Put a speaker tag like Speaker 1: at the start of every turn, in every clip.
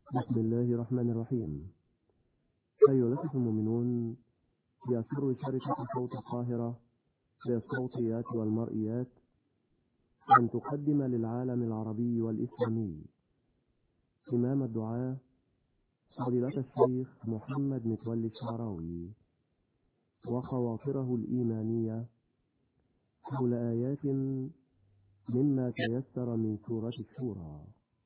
Speaker 1: بسم الله الرحمن الرحيم. أيها الأخوة المؤمنون، يسر شركة صوت القاهرة للصوتيات والمرئيات أن تقدم للعالم العربي والإسلامي إمام الدعاة فضيلة الشيخ محمد متولي الشعراوي وخواطره الإيمانية حول آيات مما تيسر من سورة الشورى.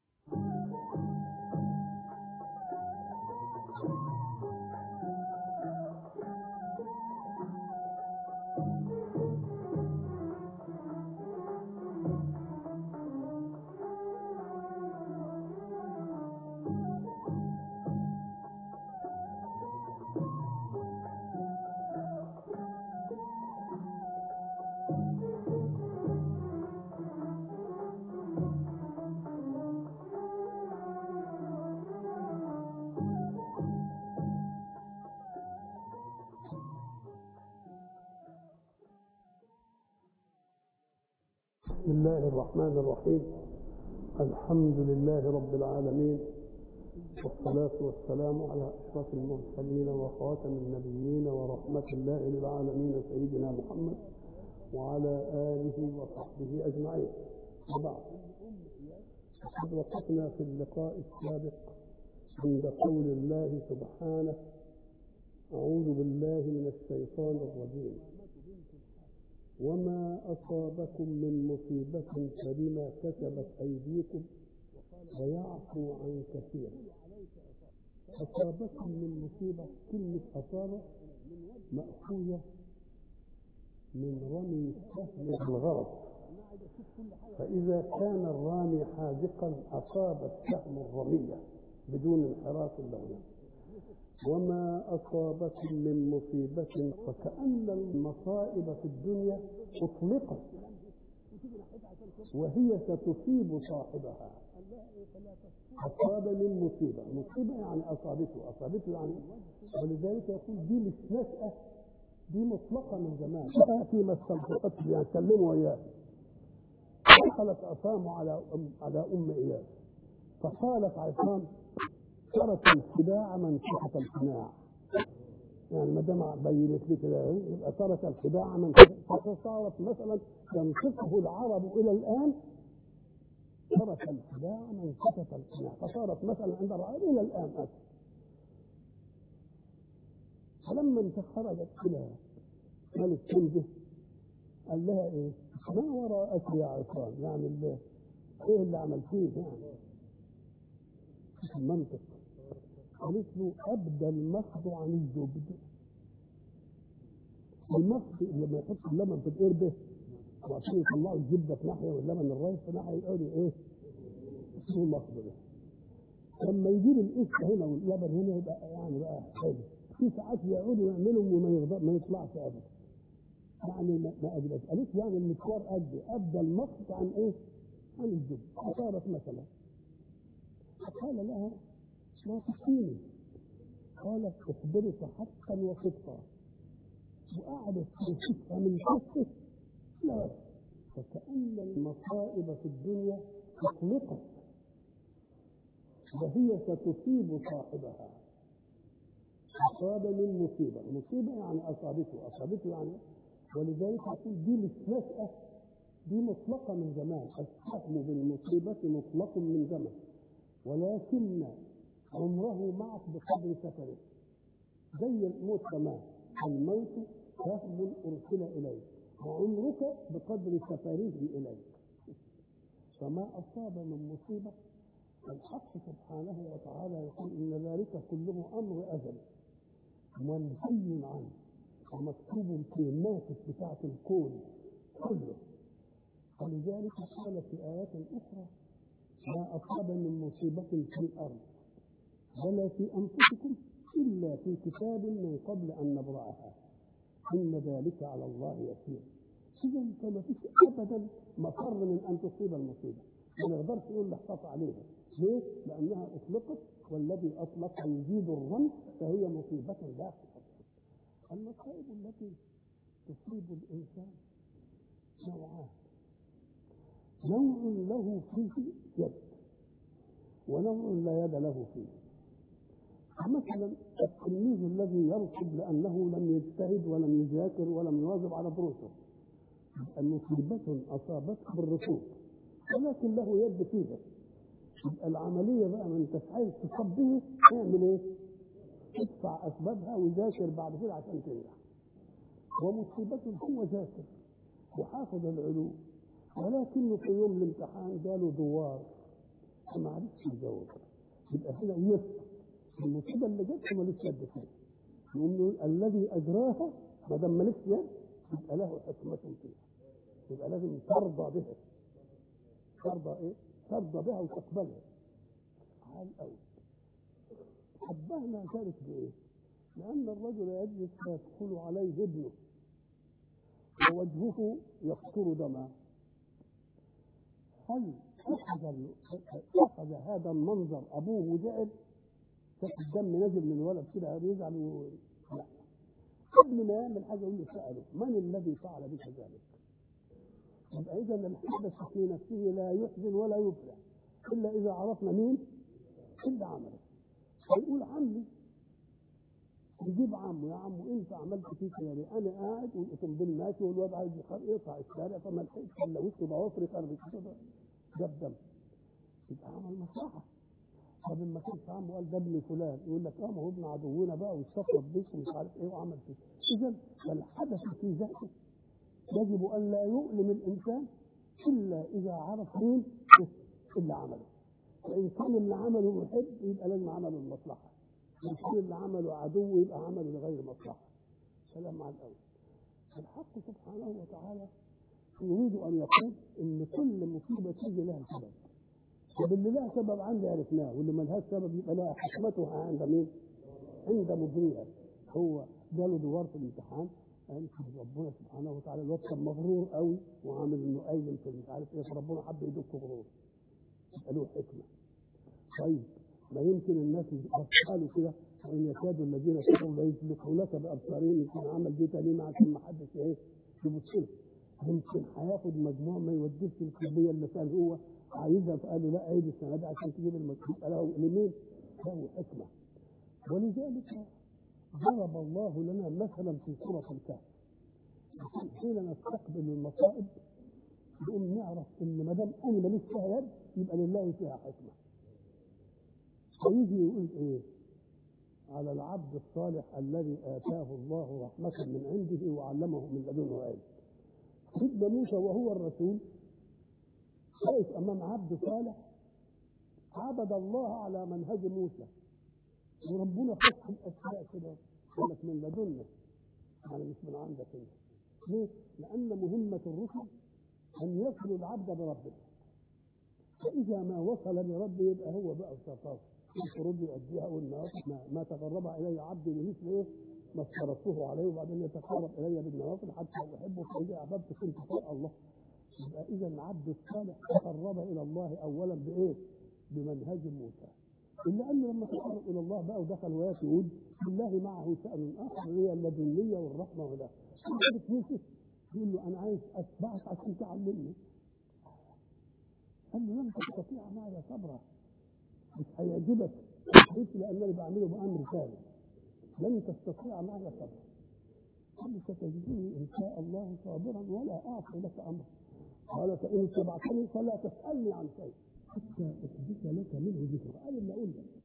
Speaker 2: بسم الله الرحمن الرحيم. الحمد لله رب العالمين، والصلاة والسلام على أشرف المرسلين وخاتم النبيين ورحمة الله للعالمين سيدنا محمد وعلى آله وصحبه أجمعين. وبعد، قد وقفنا في اللقاء السابق عند قول الله سبحانه: أعوذ بالله من الشيطان الرجيم: وما أصابكم من مصيبة فبما كسبت أيديكم ويعفو عن كثير. أصابكم من مصيبة، كلمة أصابة مأخوذة من رمي السهم الغرض، فإذا كان الرامي حاذقا أصاب السهم الرمية بدون انحراف له. وما أصابكم من مصيبة، فكأن المصائب في الدنيا أطلقت وهي ستصيب صاحبها. أصاب من مصيبة، مصيبة يعني أصابته يعني، ولذلك يقول دي مش نشأة، دي مطلقة من زمان. تأتي ما استلحقت يعني كلموا وياه. دخلت عصام على أم إياس فقالت عصام: ترك الخداع من شحت القناع. يعني ما دام بينت لي كده يبقى ترك الخداع من فصارت مثلا ينطقه العرب الى الان ترك الخداع من شحت القناع، فصارت مثلا عند العرب الى الان فلما انت خرجت الى ملك كنده قال لها: ايه ما وراءك يا عصام؟ يعني ايه اللي عملتيه؟ يعني المنطق. قالت له: أبدى المخض عن الزبد. المخض لما يحط اللبن في القربة وعشان يطلعوا الزبدة في ناحية واللبن الرايح في ناحية يقولوا إيه؟ اسمه المخض ده. لما يجيب القشطة هنا واللبن هنا يبقى يعني بقى حلو. في ساعات يقعدوا يعملوا وما يطلعش أبدا. يعني ما أجلس. قالت يعني المشوار أبدى المخض عن إيه؟ عن الزبد. فصارت مثلا فقال لها: ما تسكيني. قالت: اخبرك حقا وصدقا. وقعدت تشوفها من حقه لا، فكأن المصائب في الدنيا اطلقت وهي ستصيب صاحبها. أصاب من مصيبة يعني أصابته يعني، ولذلك يقول دي مش نشأة، دي مطلقة من زمان. السهم بالمصيبة مطلق من زمان، ولكن عمره معك بقدر سفره. زي الموت كمان، الموت سهم أرسل إليك وعمرك بقدر سفره إليك. فما أصاب من مصيبة، الحق سبحانه وتعالى يقول: إن ذلك كله أمر أجل منهي عنه ومكتوب في النافذ بتاعة الكون كله. ولذلك قال في آيات أخرى: ما أصاب من مصيبة في الأرض ولا في أنفسكم إلا في كتاب من قبل أن نبرأها إن ذلك على الله يسير. إذا فما فيش أبدا مفر من أن تصيب المصيبة، ما نقدرش نقول نحتاط عليها. ليه؟ لأنها أطلقت، والذي أطلق يزيد الظن، فهي مصيبة لا تحصل. المصائب التي تصيب الإنسان نوعان: نوع له فيه يد ونوع لا يد له فيه. مثلا التلميذ الذي يرفض لأنه لم يجتهد ولم يذاكر ولم يواظب على دروسه، مصيبة أصابته بالرسوب ولكن له يد فيها. العملية بقى من تسعير تصب به يعمل ايه؟ يدفع أسبابها ويذاكر بعد كده عشان تنجح. ومصيبة هو ذاكر وحافظ العلوم ولكنه في يوم الامتحان جاله دوار فما عرفش يجاوب، يبقى هنا يسقط. المصيبة اللي جت مالوش يد فيها، لأنه الذي أجراها ما دام مالوش يد يبقى له حكمة فيها، يبقى لازم ترضى بها. ترضى ايه؟ ترضى بها وتقبلها. على الأول شبهنا ذلك بإيه؟ لأن الرجل يجلس فيدخل عليه ابنه ووجهه يقطر دما، هل أخذ هذا المنظر أبوه وزعل؟ الدم نزل من الولد كده يزعل؟ لا. قبل ما يعمل حاجة يقول له سأله من الذي فعل بك ذلك؟ يبقى إذا الحدث في نفسه لا يحزن ولا يفرح إلا إذا عرفنا مين اللي عمله. فيقول عمي، يجيب عمه، يا عمو انت عملت فيك يا ليه؟ انا قاعد والاتومبيل ماشي والواد عايز يقطع الشارع فما لحقتش الا وشه ضوافري خربت كده جاب دم، يبقى عمل مصلحه. طب ما كانش عمه قال ده ابن فلان، يقول لك ما هو ابن عدونا بقى واستفرد بيك ومش عارف ايه وعمل فيه. اذا فالحدث في ذاته يجب ان لا يؤلم الانسان الا اذا عرف مين اللي عمله. فان كان اللي عمله محب يبقى لازم عمله المصلحه، إن كان اللي عمله عدو يبقى عمله لغير مصلحه. سلام على الاول. الحق سبحانه وتعالى يريد ان يقول ان كل مصيبه تيجي لها سبب، واللي لها سبب عندي عرفناه، واللي ما لهاش سبب يبقى لها حكمتها عند مين؟ عند مجريها. هو جاله دوار في الامتحان قال ربنا سبحانه وتعالى الواد كان مغرور قوي وعامل انه قايم في مش عارف ايه، فربنا حب يدك غرور، يبقى له حكمه. طيب ما يمكن الناس قالوا كده وان يكاد الذين كفروا ليزلقوا لك بابصارهم، يمكن عمل دي تاني عشان ما حدش ايه يبص له، يمكن هياخد مجموع ما يوديش في الكليه اللي كان هو عايزها، فقال له لا عيد السنه دي عشان تجيب المجموع. له لمين؟ له حكمه. ولذلك ضرب الله لنا مثلا في سوره الكهف، حين نستقبل المصائب نقوم نعرف ان ما دام انا ماليش فيها يد يبقى لله فيها حكمه. ويجي يقول ايه على العبد الصالح الذي اتاه الله رحمه من عنده وعلمه من لدنه علم. سيدنا موسى وهو الرسول واقف امام عبد صالح عبد الله على منهج موسى، وربنا فتح الاشياء كده قال لك من لدنا، يعني مش من عندك انت. ليه؟ لان مهمه الرسل ان يصل العبد بربه، فاذا ما وصل لربه يبقى هو بقى الشطار الفروض يؤديها والنوافل ما تقرب الي عبدي بمثل ايه ما افترضته عليه، وبعدين يتقرب الي بالنوافل حتى احبه فاذا احببت كنت فوق الله. يبقى اذا العبد الصالح تقرب الى الله اولا بايه؟ بمنهج موسى. الا انه لما تقرب الى الله بقى ودخل ويسود بالله معه شان اخر هي اللدنيه والرحمه وده. يوسف يقول له انا عايز اتبعك عشان تعلمني. قال له لن تستطيع معي صبرا، مش هيعجبك لانني بعمله بامر ثاني، لن تستطيع معي صبرا. قال له ستجدني ان شاء الله صابرا ولا اعصي لك امرا. قال فان اتبعتني فلا تسالني عن شيء حتى احدث لك منه ذكر. قال اللي اقول لك.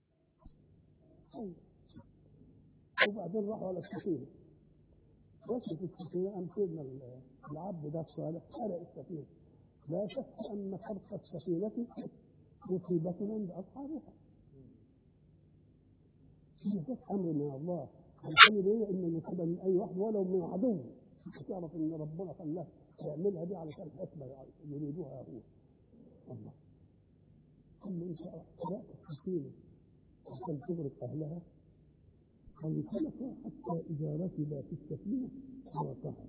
Speaker 2: وبعدين راحوا على السفينه، وصلت السفينه قام سيدنا العبد ده الصالح حرق السفينه. لا شك ان حرق السفينه مصيبه عند اصحابها. هي امر من الله، الحمد لله ان المصيبه من اي واحد ولو من عدو، تعرف ان ربنا خلاه يعملها دي علشان حكمه يريدوها هو. الله قال له انت حرقت السفينه عشان تغرق اهلها، فانطلق حتى اذا ركب في السفينه حرقها.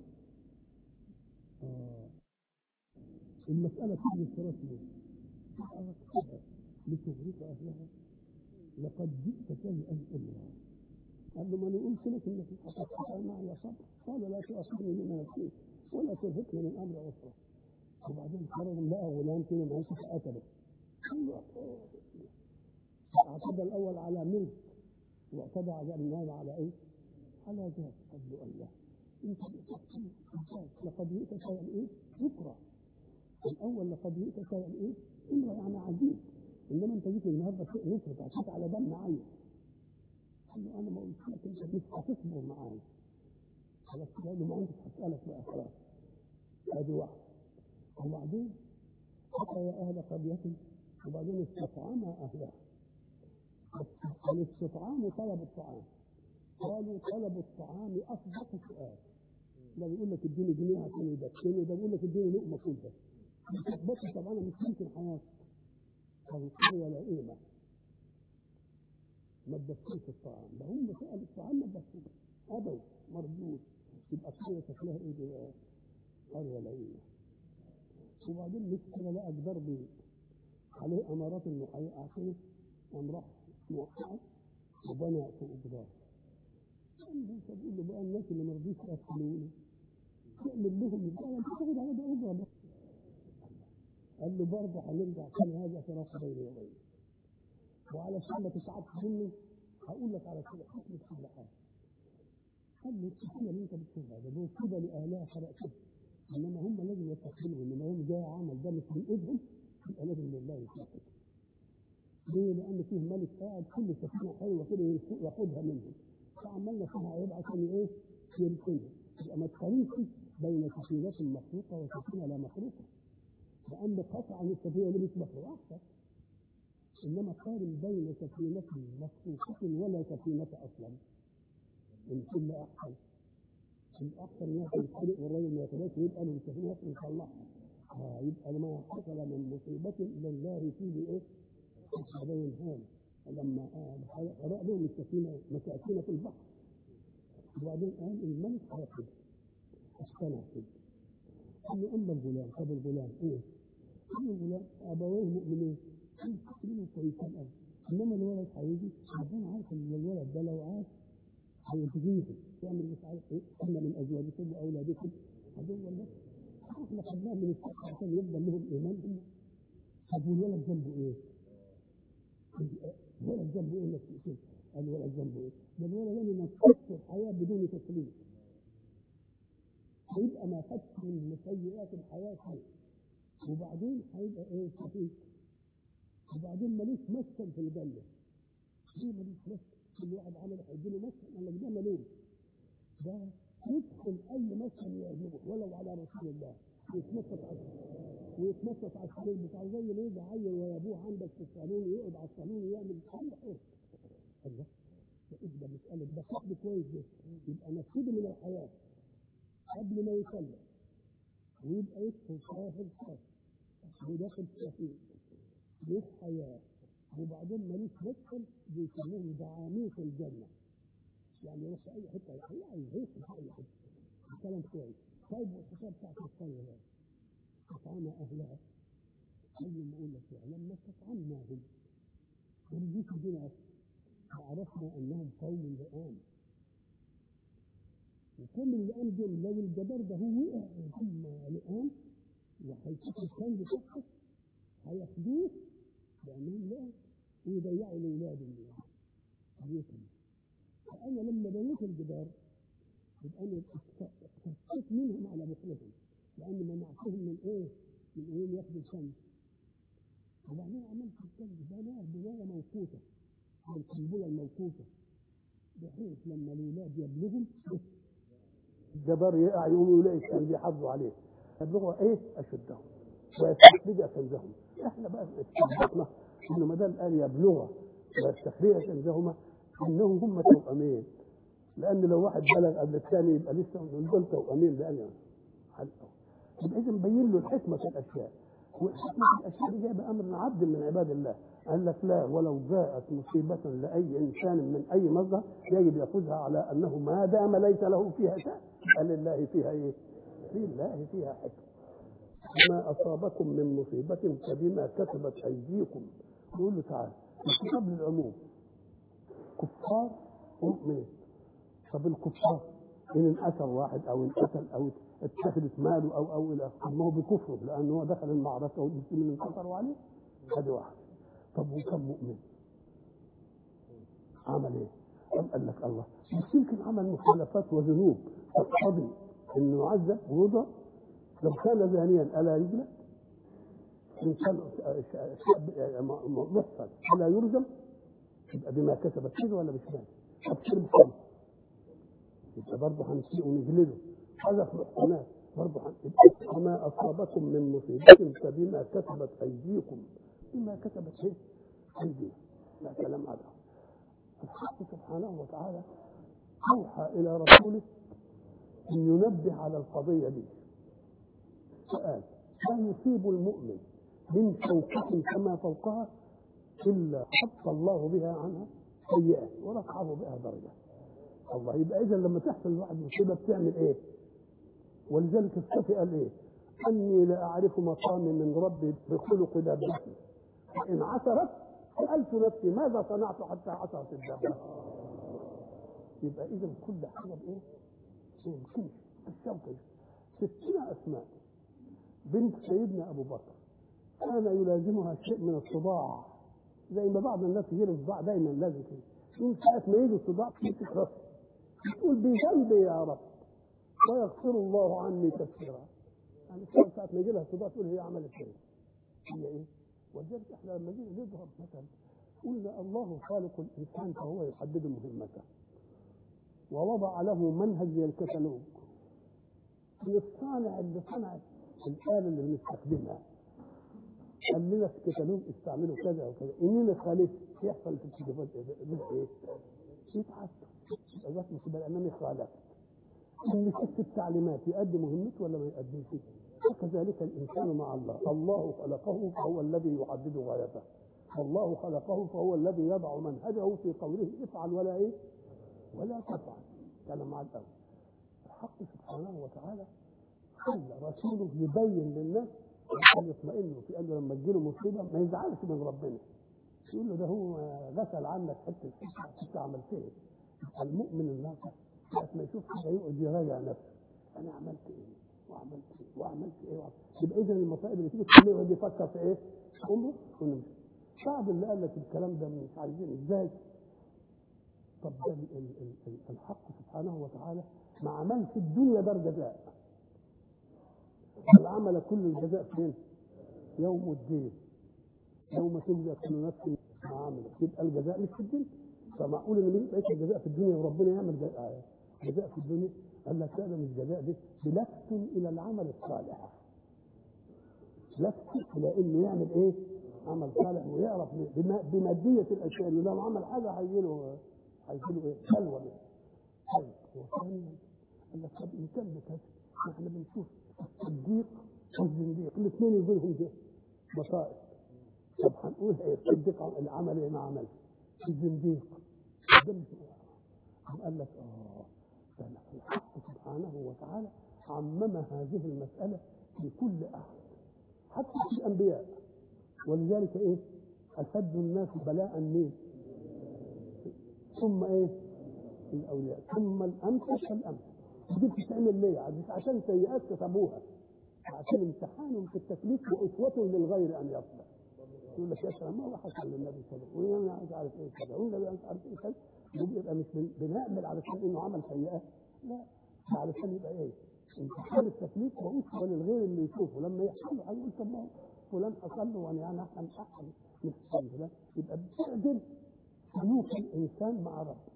Speaker 2: المساله تيجي رسمي حرقتها لتغرق اهلها، لقد جئت شيئا امرا. قال له ما انا قلت لك انك هتستطيع معي صبر، قال لا تؤاخذني بما نسيت ولا ترهقني من امر عسرا. وبعدين خرج لقى غلام كده معيشه قتله. قال له اعتدى الاول على ملك واعتدى على النهايه على ايه؟ على ذات. قال له الله انت لقد جئت شيئا ايه؟ يكره. الاول لقد جئت شيئا ايه؟ امر يعني عجيب. انما انت جيت النهارده شيء نصرت عشان على دم عين. قال له انا ما قلت لك انت مش هتصبر معايا. خلاص قال له ما انت هسالك بقى خلاص. ادي واحد. وبعدين حتى يا اهل قريه وبعدين استطعم اهلها. الاستطعام طلب الطعام. قالوا طلب الطعام اصدق سؤال. ده بيقول لك اديني جنيه عشان يدكني، ده بيقول لك اديني لقمه كلها. بس طبعا مش ممكن حياتي. فالقريه لا قيمه. ما تدخلش الطعام، ده هم سألوا الطعام ما تدخلش. أبوا مردود. يبقى قرية شكلها إيه دي؟ قرية لا قيمة. وبعدين مشكلة لقى جدار بيت عليه أمارات إنه هيقع قام راح موقعه وبنى فوق جدار. فبقول له بقى الناس اللي ما رضيش ياكلوني تعمل لهم ازاي؟ انت تاخد على ده اجره. قال له برضه هنرجع تاني هذا فراق بيني وبينك. وعلشان ما تتعبش مني هقول لك على كل حكمة كل حاجة. قال له السكينة اللي انت بتشوفها ده موجودة لأهلها خلقتها. انما هم لازم يستقبلوا انما هم جاي عمل ده مش من ايدهم يبقى لازم لله يستقبل. ليه؟ لأن فيه ملك قاعد كل سفينة حلوة كده ياخدها منهم. فعملنا فيها عيب عشان ايه؟ يرسلها. يبقى ما تقارنش بين سفينات مخلوقة وسفينة لا مخلوقة. لأن قطعا السفينة اللي مش مخلوقة أحسن. إنما قارن بين سفينة مخلوقة ولا سفينة أصلا. إن كل أحسن. الأحسن يأكل الخلق والرجل ما يأكلش يبقى له السفينة يصلحها. يبقى ما حصل من مصيبة لله فيه إيه؟ بين هذا. لما قرأ لهم السفينة مساكين في البحر. وبعدين قال الملك هياخد. اقتنع كده. قال له أما الغلام. طب الغلام إيه؟ قال الغلام أبويه مؤمنين. منه كويسين قوي. انما الولد هيجي ربنا عارف ان الولد ده لو عاش هيتغير يعمل مش عارف ايه. اما من ازواجكم واولادكم عدو الله. احنا خدناه من الصحه عشان يفضل لهم ايمان. طب والولد ذنبه ايه؟ الولد ذنبه ايه انك تقتله؟ قال الولد ذنبه ايه؟ ده الولد لما تكسر الحياه بدون تسليم. هيبقى ما خدش من سيئات الحياه شيء. وبعدين هيبقى ايه؟ خفيف. وبعدين ملوش مسكن في الجنة. ليه ملوش مسكن؟ كل واحد عمل هيديله مسكن قال لك ده ملوش. ده يدخل أي مسكن يعجبه ولو على رسول الله ويتنطط على السرير بتاعه زي ما يجي عيل ويابوه عندك في الصالون يقعد على الصالون ويعمل كل حر. الله ده مسألة ده صاحب كويس ده يبقى نفسده من الحياة قبل ما يصلي ويبقى يدخل صاحب صاحب وداخل صاحب ليه حياة. وبعدين ملوش مدخل بيسموه دعامية الجنة. يعني يروح في أي حتة يعيش في أي حتة. الكلام كويس. طيب والحساب بتاعت الصلاة ده استطعم أهلها. أول ما أقول لك لما استطعمناهم ورجيت بنا وعرفنا أنهم قوم لئام. وكل اللئام دول لو الجبار ده هو وقع هم لئام وهيشوفوا الكنز بتاعهم هياخدوه لأنهم لا ويضيعوا لأولادهم بيتهم. فأنا لما بنيت الجدار يبقى أنا اقتصدت منهم على بطلهم لأن منعتهم من إيه؟ من أنهم ياخدوا الكنز. وبعدين عملت الكنز بناه بناية موقوتة بالقنبلة الموقوتة بحيث لما الأولاد يبلغوا الجدار يقع يقوموا يلاقي الكنز يحافظوا عليه يبلغوا إيه؟ أشدهم ويستخرج كنزهم. احنا بقى استنبطنا انه ما دام قال يبلغ ويستخرج كنزهما انهم هم توأمين. لان لو واحد بلغ قبل الثاني يبقى لسه دول توأمين لان يبقى اذا مبين له الحكمه في الاشياء. والحكمه في الاشياء دي جايه بامر عبد من عباد الله. قال لك لا ولو جاءت مصيبه لاي انسان من اي مصدر يجب ياخذها على انه ما دام ليس له فيها شيء قال لله فيها ايه؟ لله فيها حكمه. ما أصابكم من مصيبة فبما كسبت أيديكم. يقول له تعالى الخطاب للعموم كفار ومؤمنين. طب الكفار إن انقتل واحد أو انقتل أو اتخذت ماله أو إلى آخره ما هو بكفره لأنه هو دخل المعركة والمسلمين انتصروا عليه. هذه واحد. طب وكم مؤمن؟ عمل ايه؟ قال لك الله مش يمكن عمل مخالفات وذنوب تقتضي انه يعذب ويوضع. لو كان زانيا الا يجلد؟ ان كان محصن الا يرجم؟ يبقى بما كسبت كده ولا مش كده؟ طب شرب خمر يبقى برضه هنسيء ونجلده. حذف محصنات برضه يبقى وما اصابكم من مصيبه فبما كسبت ايديكم. بما كسبت ايه؟ ايديكم. لا كلام هذا. الحق سبحانه وتعالى اوحى الى رسوله ان ينبه على القضيه دي. سؤال: لا يصيب المؤمن من شوكة كما فوقها الا حط الله بها عنها سيئه ورفعه بها درجه. الله يبقى اذا لما تحصل الواحد مصيبه بتعمل ايه؟ ولذلك الصفي قال ايه؟ اني لا اعرف مقامي من ربي بخلق دابتي فان عثرت سالت نفسي ماذا صنعت حتى عثرت الدابه. يبقى اذا كل حاجه بايه؟ ما يمكنش الشوكه. 60 اسماء بنت سيدنا ابو بكر كان يلازمها شيء من الصداع، زي ما بعض الناس يجيله صداع دايما لازم كده. من ساعه ما يجي الصداع تمسك راسه تقول بذنبي يا رب ويغفر الله عني كثيرا. يعني ساعه ما يجي لها صداع تقول هي عملت ايه؟ هي ايه؟ ولذلك احنا لما جينا نضرب مثلا قلنا الله خالق الانسان فهو يحدد مهمته ووضع له منهج زي الكتالوج. الصانع اللي صنع الآلة اللي بنستخدمها قال لنا في الكتالوج استعملوا كذا وكذا، اننا خالف يحصل في التليفون ايه؟ يتعب يبقى جت مصيبه لانني خالفت. ان كتب التعليمات يؤدي مهمته ولا ما يؤديش؟ وكذلك الانسان مع الله. الله خلقه فهو الذي يحدد غايته، والله خلقه فهو الذي يضع منهجه في قوله افعل ولا ايه؟ ولا تفعل. كلام مع الاول. الحق سبحانه وتعالى خلى رسوله يبين للناس عشان يطمئنوا في انه لما تجيله مصيبه ما يزعلش من ربنا، يقول له ده هو غسل عنك حته انت عملت ايه. المؤمن الناصح ما يشوف حاجه يقعد يراجع نفسه، انا عملت ايه وعملت ايه وعملت ايه. يبقى اذا المصائب اللي تيجي كله يقعد يفكر في ايه؟ امه ونمشي. بعد اللي قال لك الكلام ده مش عايزين ازاي؟ طب ده الحق سبحانه وتعالى ما عملش الدنيا دار جزاء، العمل كل الجزاء فين؟ يوم الدين، يوم تجزى كل نفس ما عملت. يبقى الجزاء مش في الدنيا. فمعقول ان بقيت الجزاء في الدنيا وربنا يعمل جزاء في الدنيا؟ قال لك هذا مش جزاء، دي بلفت الى العمل الصالح، لفت الى انه يعمل ايه؟ عمل صالح ويعرف بماديه الاشياء اللي لو عمل حاجه هيجيله ايه؟ حلوه. طيب وثانيا قال لك طب ان كان بكذا احنا بنشوف الصديق والزنديق الاثنين يجيلهم مصائب. طب هنقول ايه؟ الصديق العمل ايه؟ ما عملش. الزنديق ده مش قال لك الحق سبحانه وتعالى عمم هذه المساله لكل احد حتى في الانبياء. ولذلك ايه؟ اشد الناس بلاء مين؟ ثم ايه؟ الاولياء، ثم الامثل فالامثل. دي بتتعمل ليه؟ عشان سيئات كتبوها، عشان امتحانهم في التكليف واسوه للغير ان يصبر. يقول لك يا سلام ما هو حصل للنبي صلى الله عليه وسلم وانا مش عارف ايه كذا والنبي مش عارف ايه كذا. يبقى مش بنعمل علشان انه عمل سيئات، لا، علشان يبقى ايه؟ امتحان التكليف واسوه للغير اللي يشوفه لما يحصل له هيقول طب ما فلان حصل له وانا احسن من فلان. يبقى بتعدل سلوك الانسان مع ربه.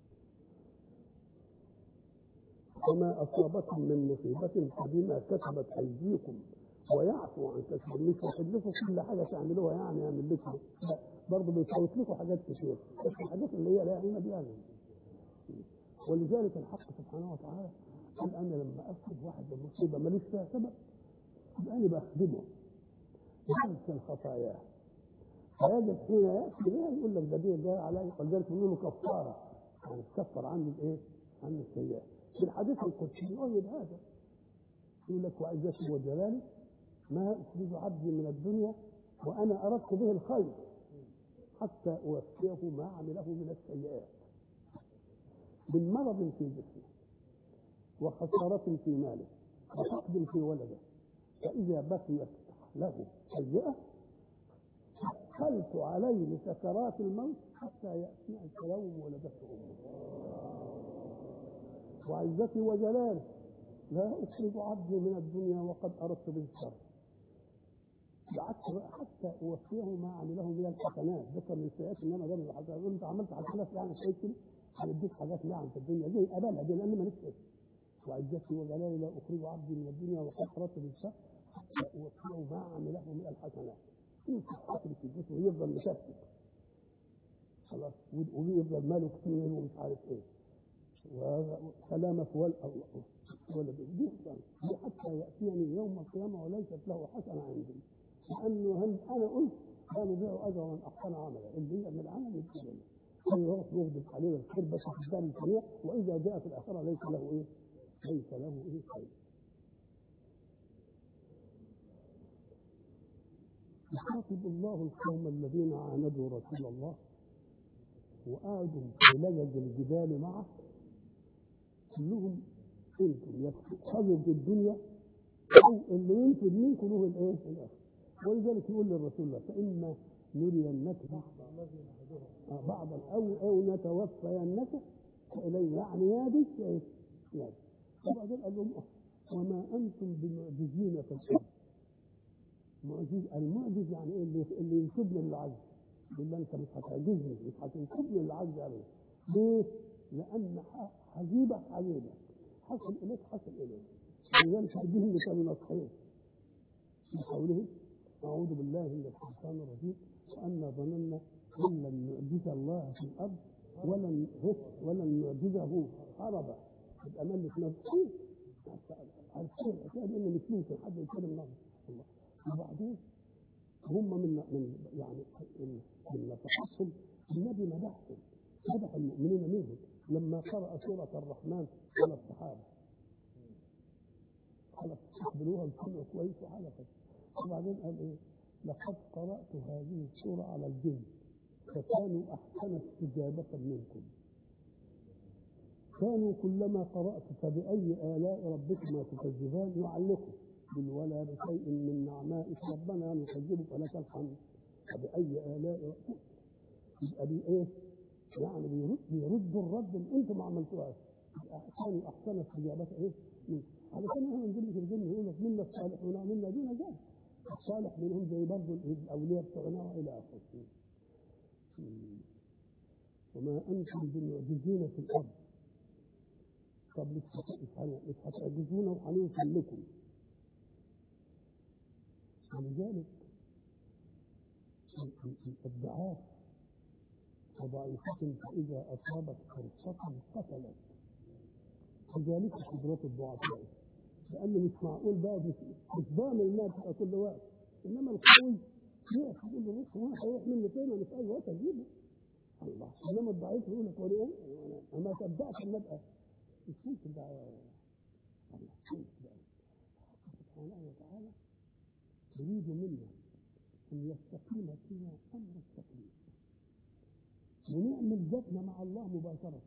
Speaker 2: وما اصابكم من مصيبه فبما كسبت ايديكم ويعفو عن كثير. مش واخد لكم كل حاجه تعملوها يعني يعمل لكم، لا، برضه بيفوت لكم حاجات كتير، بس الحاجات اللي هي لا قيمه بها. ولذلك الحق سبحانه وتعالى قال انا لما اخذ واحد بمصيبه ماليش فيها سبب يبقى انا بخدمه بنسى الخطايا. فيجب حين ياتي بها يقول لك ده دي جاي علي، ولذلك بيقول له كفاره يعني تكفر عني الايه؟ عن السيئات. في الحديث القدسي يؤيد هذا، يقول لك وعزتي وجلالي ما أخرج عبدي من الدنيا وأنا أردت به الخير حتى أوفيه ما عمله من السيئات من مرض في جسمه وخسارة في ماله وفقد في ولده، فإذا بقيت له سيئة أدخلت عليه سكرات الموت حتى يأتي يوم ولدته أمه. وعزتي وجلالي لا أخرج عبدي من الدنيا وقد أردت به الشر. بالعكس حتى أوفيه ما عمله من الحسنات، ذكر من السيئات إنما ده من الحسنات. يقول أنت عملت حسنات يعني كويس كده، هنديك حاجات يعني في الدنيا زي أبالها دي لأن ما نفسك. وعزتي وجلالي لا أخرج عبدي من الدنيا وقد أردت به الشر حتى أوفيه ما عمله من الحسنات. يمسك في الجسم ويفضل مشتت خلاص، ويفضل ماله كتير ومش عارف ايه، وسلامة ولا دي حتى يأتيني يوم القيامة وليست له حسنة عندي، لأنه أنا قلت لا نضيع أجر من أحسن عملا، اللي هي من العمل الكبير يروح يغضب عليه الخير بس في الدار الجميع، وإذا جاء في الآخرة ليس له إيه؟ ليس له إيه خير. يخاطب الله القوم الذين عاندوا رسول الله وقعدوا في لجج الجبال معه، كلهم انتم يخرجوا في الدنيا او اللي ينفذ منكم له الايه؟ الاخر. ولذلك يقول للرسول الله فإما نرينك بعضا او نتوفينك فإلينا، يعني يادي يادي. وبعدين قال لهم وما انتم بمعجزين في الارض. المعجز يعني ايه؟ اللي ينسبني للعجز، يقول له انت مش هتعجزني، مش هتنسبني للعجز ابدا. ليه؟ لان حجيبك حصل اليك حصل اليك. لذلك هديهم مثال نصحين في قوله اعوذ بالله من الشيطان الرجيم وأنا ظننا ان لن نعجز الله في الارض ولن نعجزه هربا. يبقى ملك نفسه عارفين ان مش ممكن حد يتكلم نفسه الله. وبعدين هم من يعني من تحصل النبي مدح المؤمنين منهم لما قرأ سورة الرحمن على الصحابة، قال استقبلوها وسمعوا كويس وحلقت. وبعدين قال ايه؟ لقد قرأت هذه السورة على الجن فكانوا أحسن استجابة منكم، كانوا كلما قرأت فبأي آلاء ربكما تكذبان يعلقوا قل ولا بشيء من نعمائك ربنا نكذبك ولك الحمد فبأي آلاء ربك. يبقى بايه؟ يعني بيردوا الرد اللي انتم ما عملتوهاش، كانوا احسن استجابه ايه؟ علشان احنا نقول لك الجن يقول لك منا الصالحون ومنا دون ذلك، الصالح منهم زي برضه الاولياء بتوعنا والى اخره. وما انتم بمعجزين في الارض، طب مش هتعجزونا وهنوصل لكم. ولذلك الدعاء وضعيفة فإذا أصابت فرصة قتلت، وذلك قدرات الضعفاء، لأنه مش معقول بقى مش ضامن الماء تبقى كل وقت، إنما القوي يقف يقول له بص هو هيروح مني فين ومش أي وقت أجيبه الله. إنما الضعيف يقول لك وليه أنا صدقت إن أبقى مش ممكن بقى الله سبحانه وتعالى يريد منا أن يستقيم فينا أمر التكليف ونعمل ذاتنا مع الله مباشرة،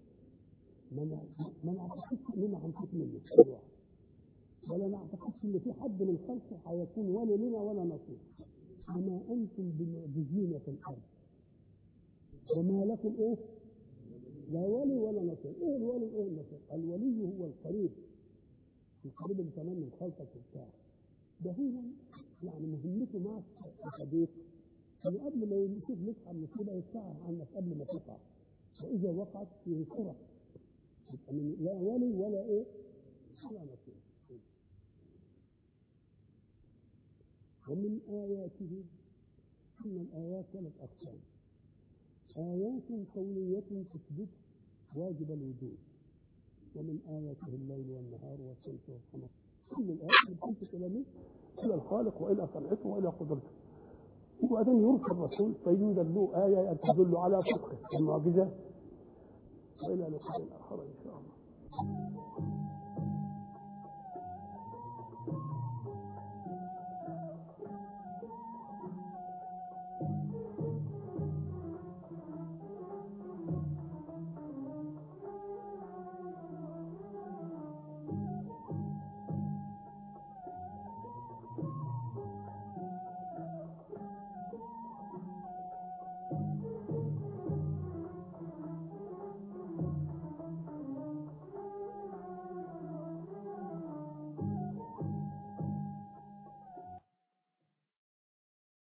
Speaker 2: ما نعتقدش اننا هنفوت منه ولا نعتقدش ان في حد من خلقه هيكون ولا لنا ولا نصير. وما انتم بمعجزين في الارض وما لكم ايه؟ لا ولي ولا نصير. ايه الولي وايه النصير؟ الولي هو القريب اللي كمان من خلقك وبتاعه، ده هو يعني مهمته معك صديق، يعني قبل ما يشوف لك عن مصيبه يدفعها عنك قبل ما تقع، واذا وقعت ينصرك. يبقى من لا ولي ولا ايه؟ ولا نصير. ومن آياته أن الآيات 3 أقسام: آيات كونية تثبت واجب الوجود، ومن آياته الليل والنهار والشمس والقمر. كل الآيات بتلفت إلى مين؟ إلى الخالق وإلى صنعته وإلى قدرته. وبعدين يرسل الرسول فيوجد له آية تدل على صدقه المعجزات. وإلى لقاء آخر إن شاء الله.